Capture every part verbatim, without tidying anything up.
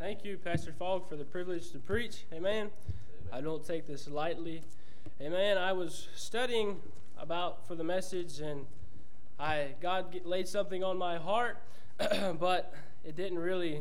Thank you, Pastor Fogg, for the privilege to preach. Amen. Amen. I don't take this lightly. Amen. I was studying about for the message, and I God laid something on my heart, but it didn't really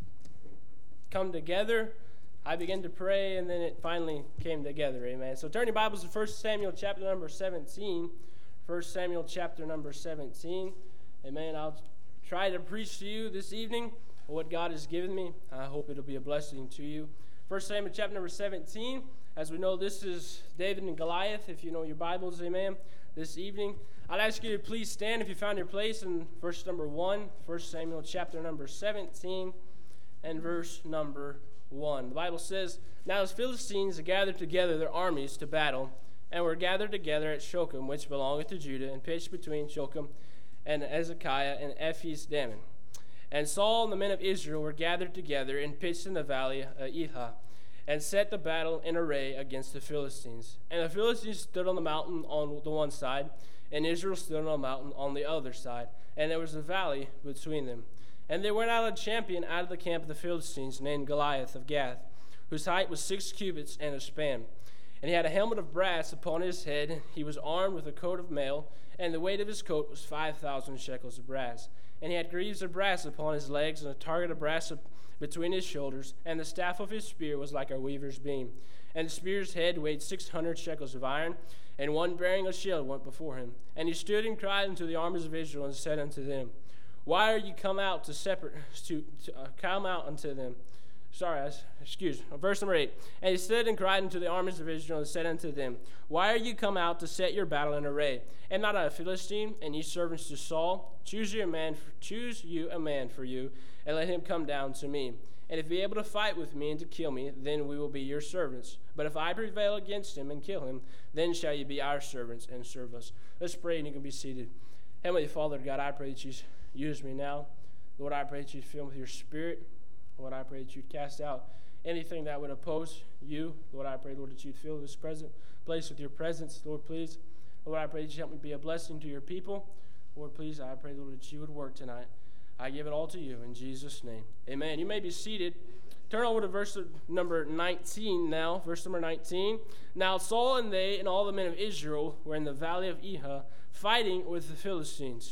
come together. I began to pray, and then it finally came together. Amen. So turn your Bibles to First Samuel chapter number seventeen. First Samuel chapter number seventeen. Amen. I'll try to preach to you this evening what God has given me. I hope it'll be a blessing to you. First Samuel chapter number seventeen. As we know, this is David and Goliath, if you know your Bibles, amen, this evening. I'd ask you to please stand if you found your place in verse number one. First Samuel chapter number seventeen and verse number one. The Bible says, "Now the Philistines gathered together their armies to battle, and were gathered together at Shochem, which belongeth to Judah, and pitched between Shochem and Ezekiah and Ephes Dammim. And Saul and the men of Israel were gathered together and pitched in the valley of Elah, and set the battle in array against the Philistines. And the Philistines stood on the mountain on the one side, and Israel stood on a mountain on the other side, and there was a valley between them. And there went out a champion out of the camp of the Philistines, named Goliath of Gath, whose height was six cubits and a span. And he had a helmet of brass upon his head. He was armed with a coat of mail, and the weight of his coat was five thousand shekels of brass. And he had greaves of brass upon his legs, and a target of brass between his shoulders. And the staff of his spear was like a weaver's beam. And the spear's head weighed six hundred shekels of iron, and one bearing a shield went before him. And he stood and cried unto the armies of Israel, and said unto them, Why are you come out to separate to, to uh, come out unto them? Sorry, I, excuse me. Verse number eight. And he stood and cried unto the armies of Israel, and said unto them, Why are you come out to set your battle in array? Am not I a Philistine, and ye servants to Saul? Choose you a man, for, choose you a man for you, and let him come down to me. And if he be able to fight with me and to kill me, then we will be your servants. But if I prevail against him and kill him, then shall you be our servants and serve us. Let's pray, and you can be seated. Heavenly Father, God, I pray that you use me now. Lord, I pray that you fill me with your Spirit. Lord, I pray that you'd cast out anything that would oppose you. Lord, I pray, Lord, that you'd fill this present place with your presence. Lord, please. Lord, I pray that you help me be a blessing to your people. Lord, please, I pray, Lord, that you would work tonight. I give it all to you in Jesus' name. Amen. You may be seated. Turn over to verse number nineteen now. Verse number nineteen. Now Saul and they and all the men of Israel were in the valley of Elah, fighting with the Philistines.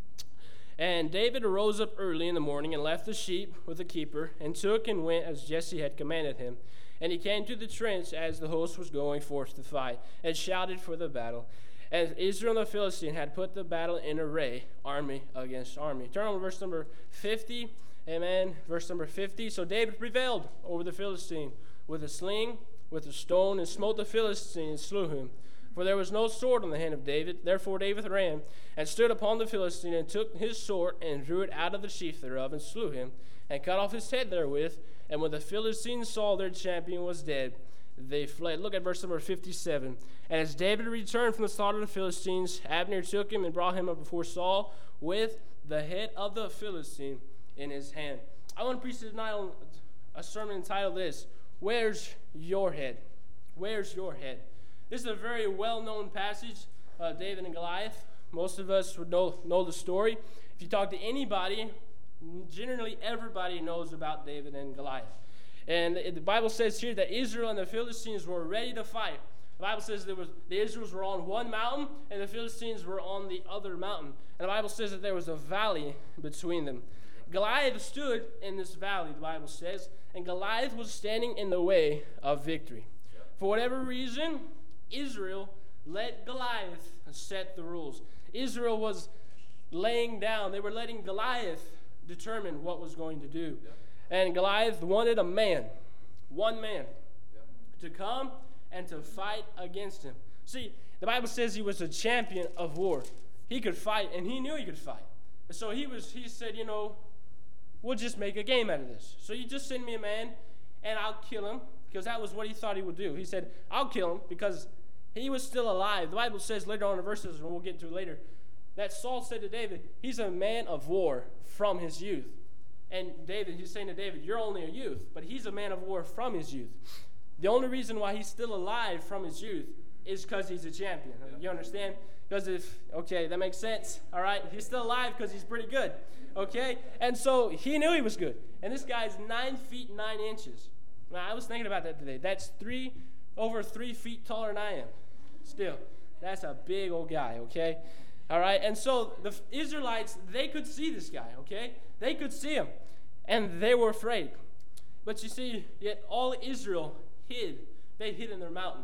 And David arose up early in the morning and left the sheep with the keeper, and took and went as Jesse had commanded him. And he came to the trench as the host was going forth to fight, and shouted for the battle. As Israel and the Philistine had put the battle in array, army against army. Turn on to verse number fifty. Amen. Verse number fifty. So David prevailed over the Philistine with a sling, with a stone, and smote the Philistine and slew him. For there was no sword on the hand of David. Therefore David ran, and stood upon the Philistine, and took his sword, and drew it out of the sheath thereof, and slew him, and cut off his head therewith. And when the Philistines saw their champion was dead, they fled. Look at verse number fifty-seven. And as David returned from the slaughter of the Philistines, Abner took him and brought him up before Saul with the head of the Philistine in his hand. I want to preach tonight on a sermon entitled this, Where's Your Head? Where's Your Head? This is a very well-known passage, uh, David and Goliath. Most of us would know, know the story. If you talk to anybody, generally everybody knows about David and Goliath. And the Bible says here that Israel and the Philistines were ready to fight. The Bible says there was the Israelites were on one mountain, and the Philistines were on the other mountain. And the Bible says that there was a valley between them. Goliath stood in this valley, the Bible says, and Goliath was standing in the way of victory. For whatever reason, Israel let Goliath set the rules. Israel was laying down. They were letting Goliath determine what was going to do. Yep. And Goliath wanted a man, one man, yep, to come and to fight against him. See, the Bible says he was a champion of war. He could fight, and he knew he could fight. And so he was. He said, you know, we'll just make a game out of this. So you just send me a man, and I'll kill him, because that was what he thought he would do. He said, I'll kill him because he was still alive. The Bible says later on in the verses, and we'll get to it later, that Saul said to David, he's a man of war from his youth. And David, he's saying to David, you're only a youth, but he's a man of war from his youth. The only reason why he's still alive from his youth is because he's a champion. Yeah. You understand? Because if, okay, that makes sense. All right. He's still alive because he's pretty good. Okay. And so he knew he was good. And this guy's nine feet, nine inches. Now, I was thinking about that today. That's three, over three feet taller than I am. Still, that's a big old guy. Okay. All right. And so the Israelites, they could see this guy. Okay. They could see him. And they were afraid. But you see, yet all Israel hid. They hid in their mountain.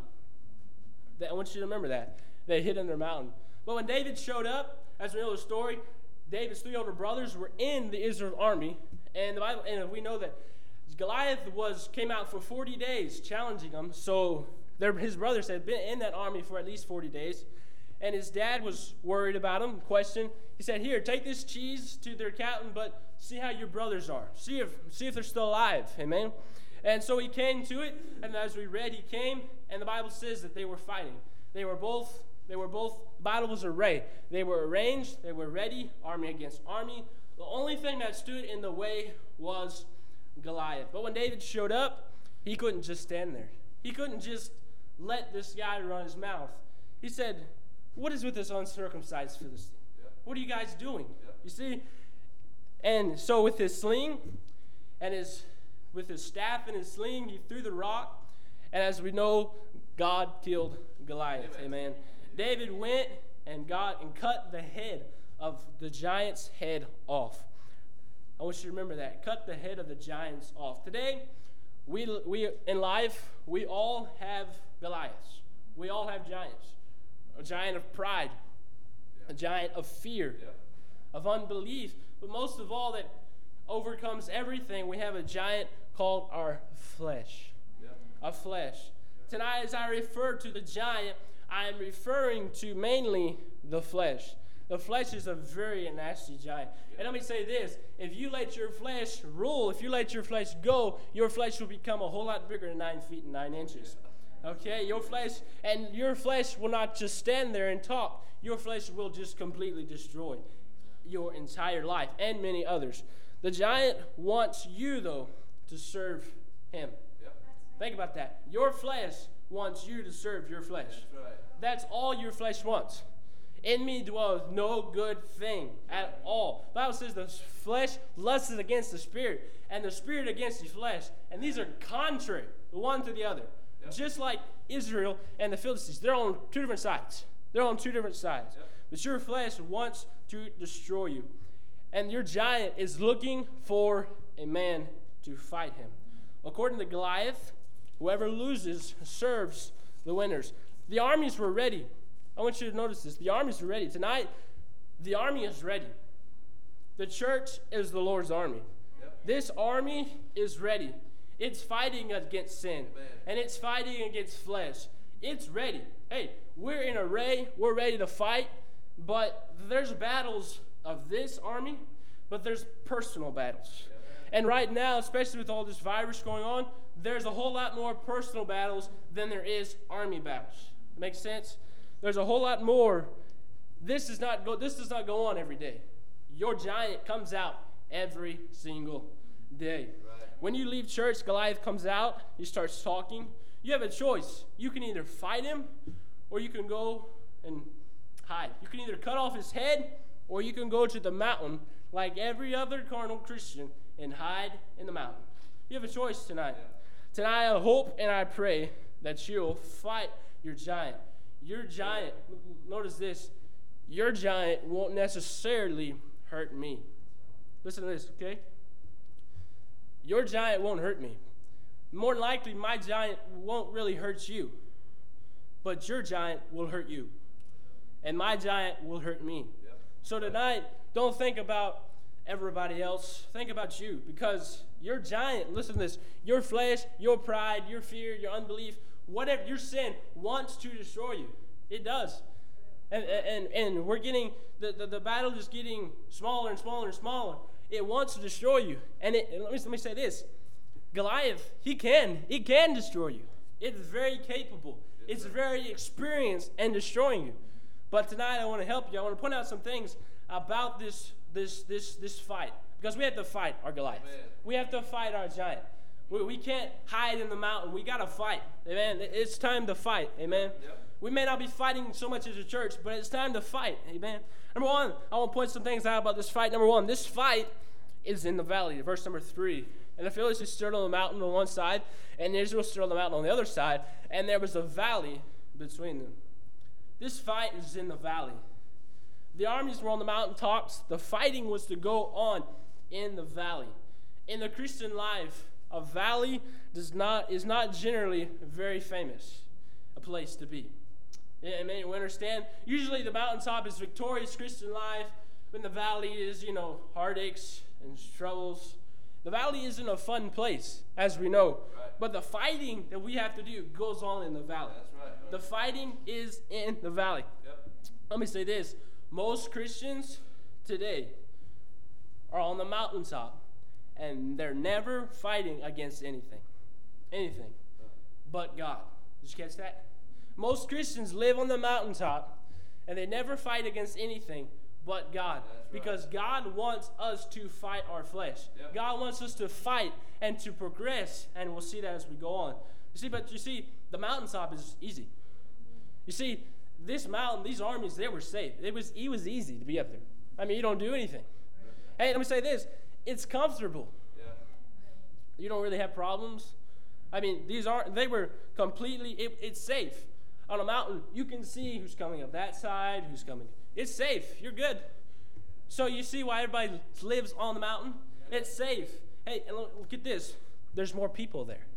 I want you to remember that. They hid in their mountain. But when David showed up, as we know the story, David's three older brothers were in the Israel army. And the Bible, and we know that Goliath was came out for forty days challenging them. So their, his brothers had been in that army for at least forty days. And his dad was worried about him, questioned. He said, here, take this cheese to their captain, but see how your brothers are. See if, see if they're still alive. Amen. And so he came to it, and as we read, he came, and the Bible says that they were fighting. They were both, they were both, the Bible was array. They were arranged, they were ready, army against army. The only thing that stood in the way was Goliath. But when David showed up, he couldn't just stand there. He couldn't just let this guy run his mouth. He said, what is with this uncircumcised Philistine? Yep. What are you guys doing? Yep. You see? And so with his sling and his with his staff and his sling, he threw the rock. And as we know, God killed Goliath. Amen. Amen. David went and got and cut the head of the giant's head off. I want you to remember that. Cut the head of the giants off. Today, we we in life, we all have Goliaths. We all have giants. A giant of pride, yeah. A giant of fear, yeah. Of unbelief. But most of all, that overcomes everything, we have a giant called our flesh. Yeah. Our flesh. Yeah. Tonight, as I refer to the giant, I am referring to mainly the flesh. The flesh is a very nasty giant. Yeah. And let me say this. If you let your flesh rule, if you let your flesh go, your flesh will become a whole lot bigger than nine feet and nine inches. Okay, your flesh, and your flesh will not just stand there and talk. Your flesh will just completely destroy your entire life and many others. The giant wants you, though, to serve him. Yep. Think about that. Your flesh wants you to serve your flesh. That's right. That's all your flesh wants. In me dwelleth no good thing at all. The Bible says the flesh lusts against the spirit, and the spirit against the flesh. And these are contrary, the one to the other. Yep. Just like Israel and the Philistines. They're on two different sides. They're on two different sides. Yep. But your flesh wants to destroy you. And your giant is looking for a man to fight him. According to Goliath, whoever loses serves the winners. The armies were ready. I want you to notice this. The armies were ready. Tonight, the army is ready. The church is the Lord's army. Yep. This army is ready. It's fighting against sin. Amen. And it's fighting against flesh. It's ready. Hey, we're in array. We're ready to fight. But there's battles of this army, but there's personal battles. Amen. And right now, especially with all this virus going on, there's a whole lot more personal battles than there is army battles. Make sense? There's a whole lot more. This does not go, this does not go on every day. Your giant comes out every single day. When you leave church, Goliath comes out. He starts talking. You have a choice. You can either fight him, or you can go and hide. You can either cut off his head, or you can go to the mountain like every other carnal Christian and hide in the mountain. You have a choice tonight. Tonight I hope and I pray that you'll fight your giant. Your giant, notice this, your giant won't necessarily hurt me. Listen to this, okay? Your giant won't hurt me. More than likely, my giant won't really hurt you. But your giant will hurt you. And my giant will hurt me. Yep. So tonight, don't think about everybody else. Think about you. Because your giant, listen to this, your flesh, your pride, your fear, your unbelief, whatever, your sin wants to destroy you. It does. And and, and we're getting, the, the, the battle is getting smaller and smaller and smaller. It wants to destroy you. And it, let me let me say this. Goliath, he can. He can destroy you. It's very capable. It's very experienced in destroying you. But tonight I want to help you. I want to point out some things about this this this this fight. Because we have to fight our Goliath. Amen. We have to fight our giant. We, we can't hide in the mountain. We got to fight. Amen. It's time to fight. Amen. Yep. We may not be fighting so much as a church, but it's time to fight. Amen. Number one, I want to point some things out about this fight. Number one, this fight is in the valley. Verse number three. And the Philistines stood on the mountain on one side, and Israel stood on the mountain on the other side, and there was a valley between them. This fight is in the valley. The armies were on the mountaintops. The fighting was to go on in the valley. In the Christian life, a valley does not is not generally very famous a place to be. Yeah, I mean, we understand. Usually the mountaintop is victorious Christian life, when the valley is, you know, heartaches and troubles. The valley isn't a fun place, as we know. Right. But the fighting that we have to do goes on in the valley. That's right, right. The fighting is in the valley. Yep. Let me say this. Most Christians today are on the mountaintop, and they're never fighting against anything. Anything but God. Did you catch that? Most Christians live on the mountaintop, and they never fight against anything but God. Right. Because God wants us to fight our flesh. Yep. God wants us to fight and to progress, and we'll see that as we go on. You see, but you see, the mountaintop is easy. You see, this mountain, these armies, they were safe. It was, it was easy to be up there. I mean, you don't do anything. Hey, let me say this. It's comfortable. Yeah. You don't really have problems. I mean, these aren't, they were completely, it, it's safe. On a mountain, you can see who's coming up that side, who's coming. It's safe. You're good. So you see why everybody lives on the mountain? Yeah. It's safe. Hey, and look, look at this. There's more people there.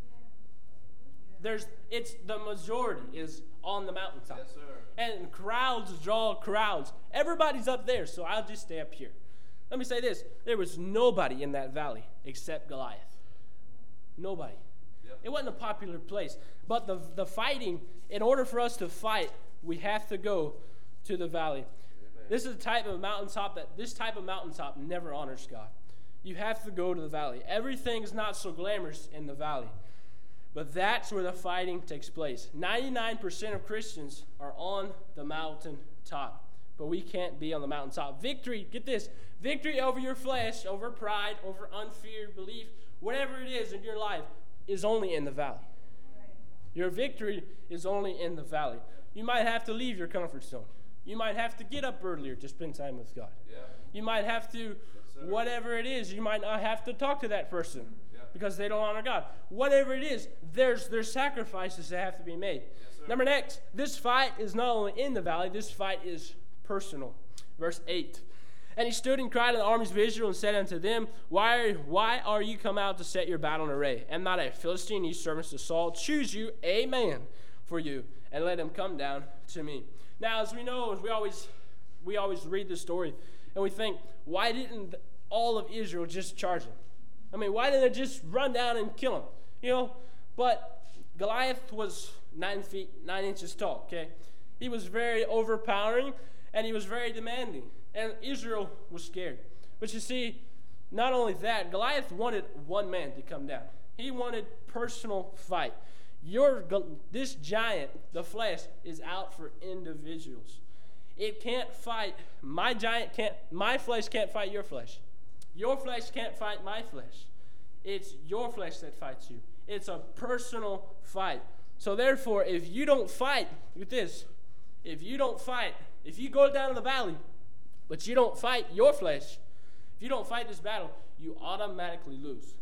There's, it's the majority is on the mountaintop. Yes, sir. And crowds draw crowds. Everybody's up there, so I'll just stay up here. Let me say this. There was nobody in that valley except Goliath. Nobody. Yep. It wasn't a popular place. But the, the fighting, in order for us to fight, we have to go to the valley. Amen. This is the type of mountaintop that, this type of mountaintop never honors God. You have to go to the valley. Everything's not so glamorous in the valley. But that's where the fighting takes place. ninety-nine percent of Christians are on the mountain top. But we can't be on the mountaintop. Victory, get this, victory over your flesh, over pride, over unfear, belief, whatever it is in your life, is only in the valley. Your victory is only in the valley. You might have to leave your comfort zone. You might have to get up earlier to spend time with God. Yeah. You might have to, yes, whatever it is, you might not have to talk to that person. Because they don't honor God. Whatever it is, there's there's sacrifices that have to be made. Yes, Number next, this fight is not only in the valley, this fight is personal. Verse eight. And he stood and cried to the armies of Israel and said unto them, Why, why are you come out to set your battle in array? Am not a Philistine, ye servants of Saul? Choose you a man for you, and let him come down to me. Now, as we know, as we always we always read this story, and we think, why didn't all of Israel just charge him? I mean, why didn't they just run down and kill him? You know, but Goliath was nine feet, nine inches tall, okay? He was very overpowering, and he was very demanding, and Israel was scared. But you see, not only that, Goliath wanted one man to come down. He wanted personal fight. Your, this giant, the flesh, is out for individuals. It can't fight, my giant can't, my flesh can't fight your flesh. Your flesh can't fight my flesh. It's your flesh that fights you. It's a personal fight. So therefore, if you don't fight, look at this. If you don't fight, if you go down to the valley, but you don't fight your flesh, if you don't fight this battle, you automatically lose.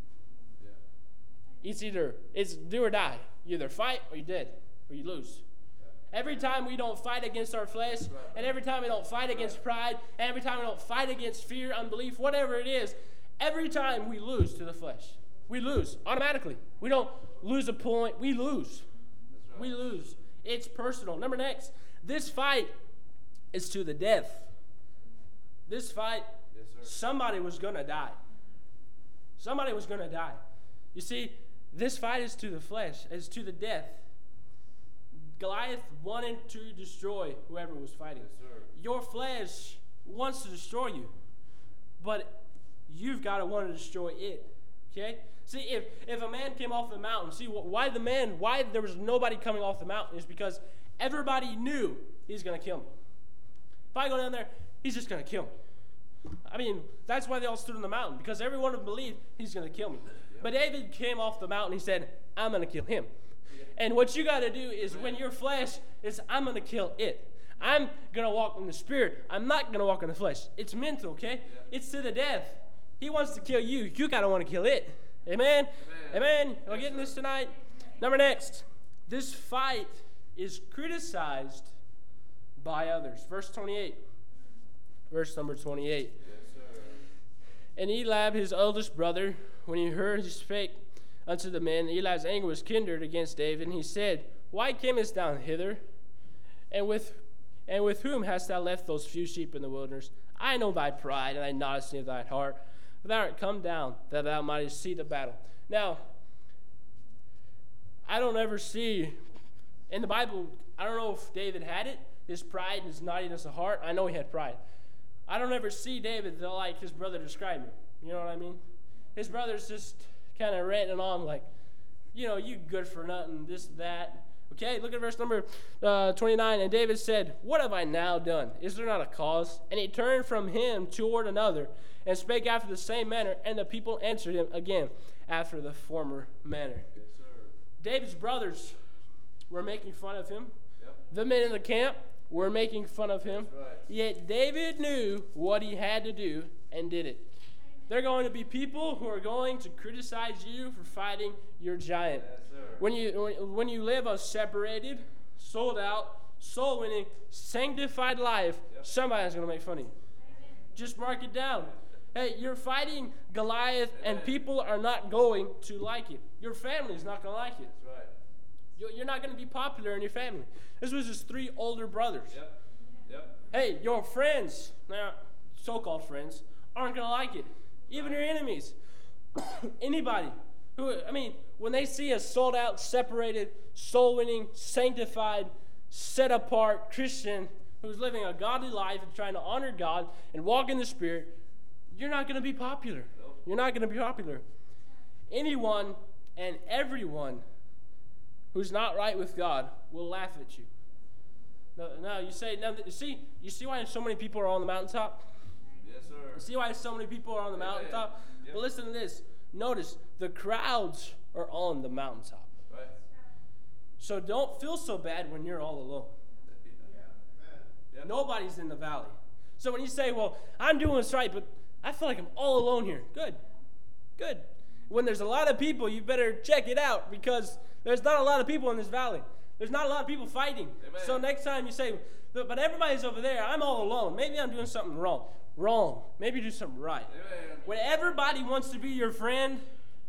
Yeah. It's either, it's do or die. You either fight or you're dead, or you lose. Every time we don't fight against our flesh, and every time we don't fight against pride, and every time we don't fight against fear, unbelief, whatever it is, every time we lose to the flesh. We lose automatically. We don't lose a point. We lose. Right. We lose. It's personal. Number next, this fight is to the death. This fight, yes, somebody was going to die. Somebody was going to die. You see, this fight is to the flesh. It's to the death. Goliath wanted to destroy whoever was fighting. Yes, your flesh wants to destroy you, but you've got to want to destroy it. Okay? See, if, if a man came off the mountain, see why the man, why there was nobody coming off the mountain is because everybody knew he's going to kill me. If I go down there, he's just going to kill me. I mean, that's why they all stood on the mountain, because every one of them believed he's going to kill me. But David came off the mountain. He said, I'm going to kill him. And what you got to do is when your flesh is, I'm going to kill it. I'm going to walk in the spirit. I'm not going to walk in the flesh. It's mental, okay? It's to the death. He wants to kill you. You got to want to kill it. Amen? Amen. Amen. Are we getting this tonight? Number next. This fight is criticized by others. Verse twenty-eight. Verse number twenty-eight. Yes, sir. And Eliab, his eldest brother, when he heard, he spake unto the men. Eliab's anger was kindled against David, and he said, Why camest thou hither? And with and with whom hast thou left those few sheep in the wilderness? I know thy pride and thy modesty of thy heart. For thou art come down, that thou mightest see the battle. Now, I don't ever see, in the Bible, I don't know if David had it, his pride and his naughtiness of heart. I know he had pride. I don't ever see David like his brother described him. You know what I mean? His brother's just kind of ranting on like, you know, you good for nothing, this, that. Okay, look at verse number uh, twenty-nine. And David said, What have I now done? Is there not a cause? And he turned from him toward another, and spake after the same manner. And the people answered him again after the former manner. Yes, sir. David's brothers were making fun of him. Yep. The men in the camp were making fun of him. That's right. Yet David knew what he had to do and did it. They're going to be people who are going to criticize you for fighting your giant. Yes, sir. When you when, when you live a separated, sold out, soul winning, sanctified life, Yep. somebody's going to make fun of you. Just mark it down. Hey, you're fighting Goliath, and Amen. people are not going to like it. Your family's not going to like it. That's right. You- You're not going to be popular in your family. This was his three older brothers. Yep. Yep. Hey, your friends, now so-called friends, aren't going to like it. Even your enemies. Anybody who, I mean, when they see a sold out, separated, soul-winning, sanctified, set-apart Christian who's living a godly life and trying to honor God and walk in the Spirit, you're not going to be popular. No. You're not going to be popular. Anyone and everyone who's not right with God will laugh at you. No, no, you say, no, you see, you see why so many people are on the mountaintop? Yes, sir. You see why so many people are on the Amen. mountaintop? Yep. But listen to this. Notice, the crowds are on the mountaintop. Right. So don't feel so bad when you're all alone. Yep. Nobody's in the valley. So when you say, well, I'm doing this right, but I feel like I'm all alone here. Good. Good. When there's a lot of people, you better check it out, because there's not a lot of people in this valley. There's not a lot of people fighting. Amen. So next time you say, but everybody's over there, I'm all alone. Maybe I'm doing something wrong. Wrong. Maybe do something right. Amen. When everybody wants to be your friend,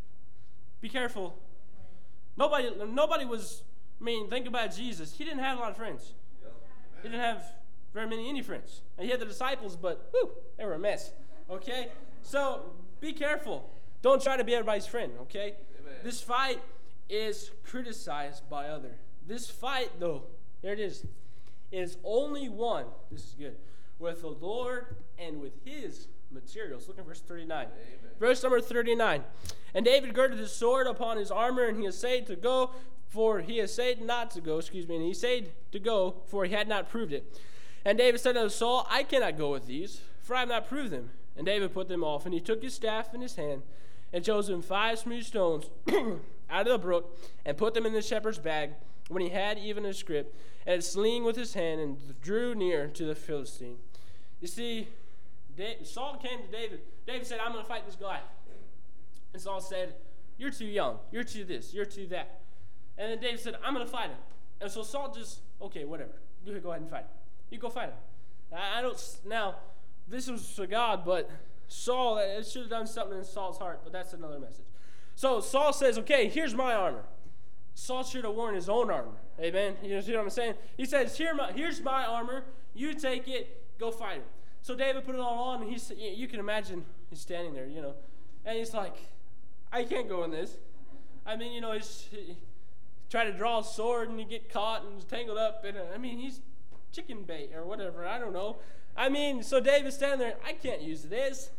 be careful. Nobody, nobody was, I mean, think about Jesus. He didn't have a lot of friends. Yep. He didn't have very many any friends. And he had the disciples, but whew, they were a mess. Okay? So be careful. Don't try to be everybody's friend, okay? Amen. This fight is criticized by others. This fight, though, here it is, is only won, this is good, with the Lord and with his materials. Look at verse thirty-nine. Amen. Verse number thirty-nine. And David girded his sword upon his armor, and he essayed to go, for he essayed not to go, excuse me, and he essayed to go, for he had not proved it. And David said unto Saul, I cannot go with these, for I have not proved them. And David put them off, and he took his staff in his hand, and chose him five smooth stones out of the brook, and put them in the shepherd's bag, when he had even a scrip, and a sling with his hand, and drew near to the Philistine. You see, David, Saul came to David. David said, I'm going to fight this Goliath. And Saul said, you're too young. You're too this. You're too that. And then David said, I'm going to fight him. And so Saul just, okay, whatever. You go ahead and fight him. You go fight him. I, I don't, now, this was for God, but Saul, it should have done something in Saul's heart, but that's another message. So Saul says, okay, here's my armor. Saul should have worn his own armor. Amen? You see what I'm saying? He says, Here my, here's my armor. You take it. Go fight him. So David put it all on, and he's, you can imagine he's standing there, you know. And he's like, I can't go in this. I mean, you know, he's he, try to draw a sword, and you get caught and tangled up. And, uh, I mean, he's chicken bait or whatever. I don't know. I mean, so David's standing there. I can't use this.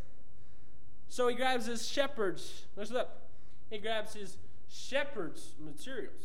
So he grabs his shepherd's. Listen up. He grabs his shepherd's materials.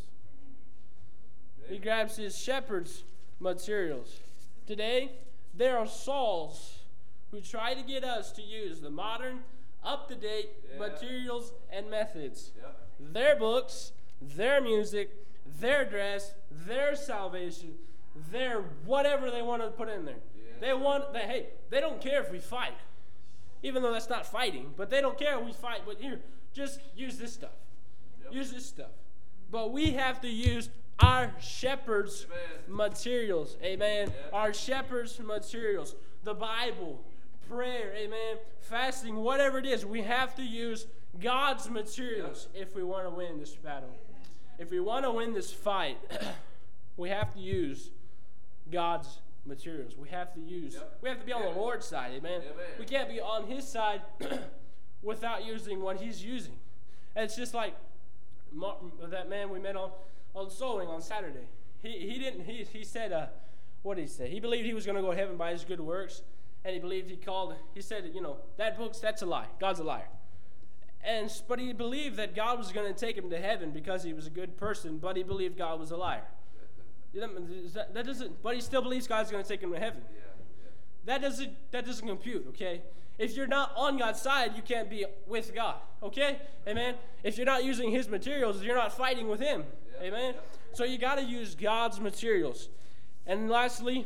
He grabs his shepherd's materials. Today, there are Sauls who try to get us to use the modern, up-to-date Yeah. materials and methods. Yep. Their books, their music, their dress, their salvation, their whatever they want to put in there. Yeah. They want, they, hey, they don't care if we fight. Even though that's not fighting, but they don't care if we fight. But here, just use this stuff. Yep. Use this stuff. But we have to use our shepherd's Amen. materials. Amen. Yep. Our shepherd's materials. The Bible, prayer, amen, fasting, whatever it is, we have to use God's materials if we want to win this battle. If we want to win this fight, we have to use God's materials. We have to use, Yep. we have to be on Yeah. the Lord's side, amen. Amen. We can't be on His side without using what He's using. And it's just like Martin, that man we met on, on sowing on Saturday. He he didn't, he, he said, uh, what did he say? He believed he was going to go to heaven by his good works. And he believed he called, he said, you know, that book's, that's a lie. God's a liar. And, but he believed that God was going to take him to heaven because he was a good person, but he believed God was a liar. You know, that, that doesn't, but he still believes God's going to take him to heaven. Yeah. Yeah. That doesn't, that doesn't compute, okay? If you're not on God's side, you can't be with God, okay? Amen? If you're not using His materials, you're not fighting with Him, Yeah. amen? Yeah. So you got to use God's materials. And lastly,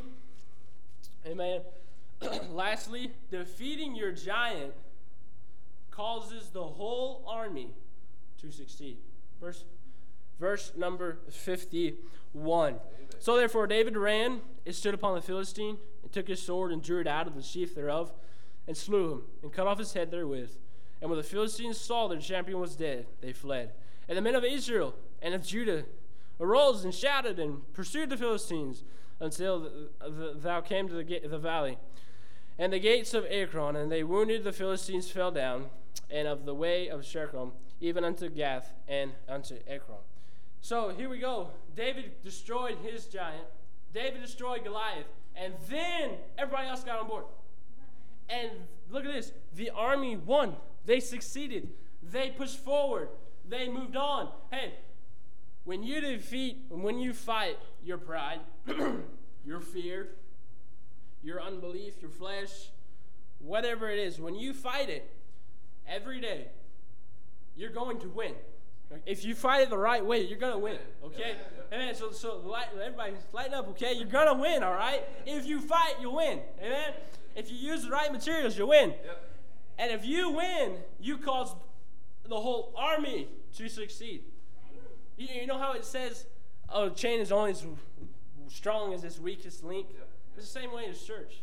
amen, lastly, defeating your giant causes the whole army to succeed. Verse, verse number fifty-one. Amen. So therefore David ran and stood upon the Philistine, and took his sword and drew it out of the sheath thereof, and slew him, and cut off his head therewith. And when the Philistines saw their champion was dead, they fled. And the men of Israel and of Judah arose and shouted and pursued the Philistines until the, the, thou came to the, ga- the valley and the gates of Ekron, and they wounded the Philistines fell down, and of the way of Shechem, even unto Gath and unto Ekron. So here we go. David destroyed his giant. David destroyed Goliath. And then everybody else got on board. And look at this. The army won. They succeeded. They pushed forward. They moved on. Hey, when you defeat, when you fight your pride, your fear, your unbelief, your flesh, whatever it is, when you fight it every day, you're going to win. If you fight it the right way, you're going to win, okay? Amen. So, so light, everybody lighten up, okay? You're going to win, all right? If you fight, you'll win, amen? If you use the right materials, you'll win. Yep. And if you win, you cause the whole army to succeed. You, you know how it says, oh, the chain is only as strong as its weakest link? Yep. It's the same way as church.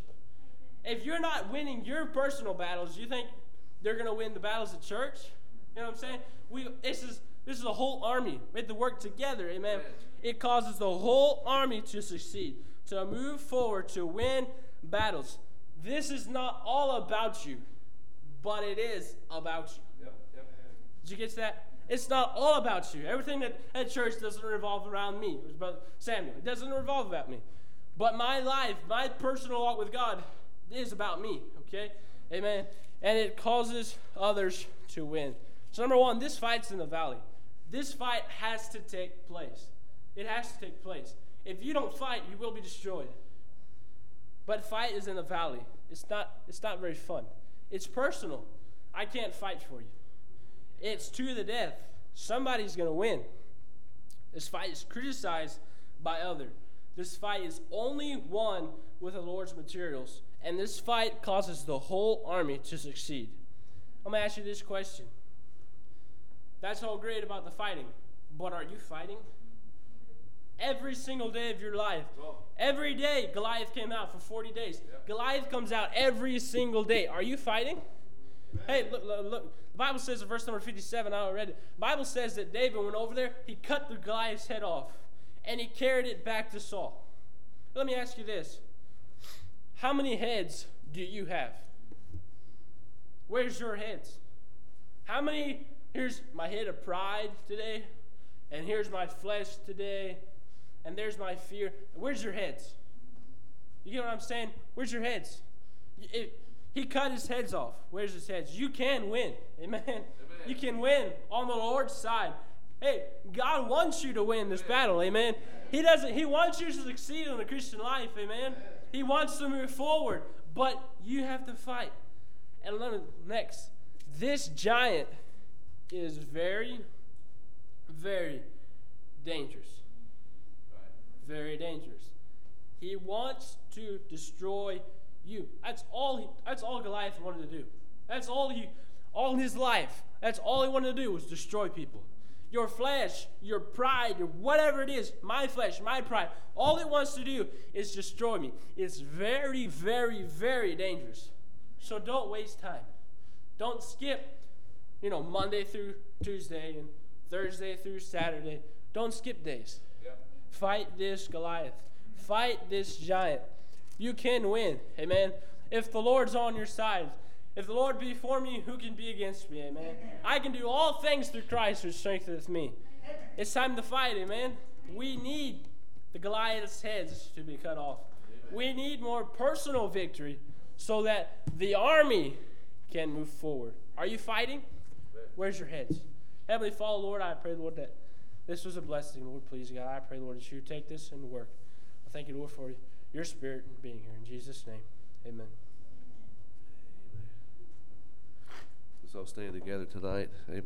If you're not winning your personal battles, you think they're going to win the battles at church? You know what I'm saying? We this is this is a whole army. We have to work together, amen. Amen. It causes the whole army to succeed, to move forward, to win battles. This is not all about you, but it is about you. Yep. Yep. Did you get that? It's not all about you. Everything at, at church doesn't revolve around me. It was about Samuel. It doesn't revolve about me. But my life, my personal walk with God is about me, okay? Amen. And it causes others to win. So number one, this fight's in the valley. This fight has to take place. It has to take place. If you don't fight, you will be destroyed. But fight is in the valley. It's not, it's not very fun. It's personal. I can't fight for you. It's to the death. Somebody's going to win. This fight is criticized by others. This fight is only won with the Lord's materials. And this fight causes the whole army to succeed. I'm going to ask you this question. That's all great about the fighting. But are you fighting? Every single day of your life. Well, Every day, Goliath came out for forty days. Yep. Goliath comes out every single day. Are you fighting? Hey, look, look, look. The Bible says in verse number fifty-seven, I read it. The Bible says that David went over there, he cut the Goliath's head off, and he carried it back to Saul. Let me ask you this. How many heads do you have? Where's your heads? How many, here's my head of pride today, and here's my flesh today, and there's my fear. Where's your heads? You get what I'm saying? Where's your heads? It, he cut his heads off. Where's his heads? You can win. Amen. Amen. You can win on the Lord's side. Hey, God wants you to win this battle. Amen. He doesn't. He wants you to succeed in the Christian life. Amen. He wants to move forward. but you have to fight. And let me, next, this giant is very, very dangerous. Right. Very dangerous. He wants to destroy you. That's all he, that's all Goliath wanted to do. That's all he, all his life. That's all he wanted to do was destroy people. Your flesh, your pride, your whatever it is, my flesh, my pride, all it wants to do is destroy me. It's very, very, very dangerous. So don't waste time. Don't skip, you know, Monday through Tuesday and Thursday through Saturday. Don't skip days. Yep. Fight this Goliath. Fight this giant. You can win. Amen. If the Lord's on your side, if the Lord be for me, who can be against me? Amen. I can do all things through Christ who strengtheneth me. It's time to fight. Amen. We need the Goliath's heads to be cut off. We need more personal victory so that the army can move forward. Are you fighting? Where's your heads? Heavenly Father, Lord, I pray, Lord, that this was a blessing. Lord, please, God, I pray, Lord, that you take this and work. I thank you, Lord, for your spirit being here. In Jesus' name, amen. Let's all stand together tonight. Amen.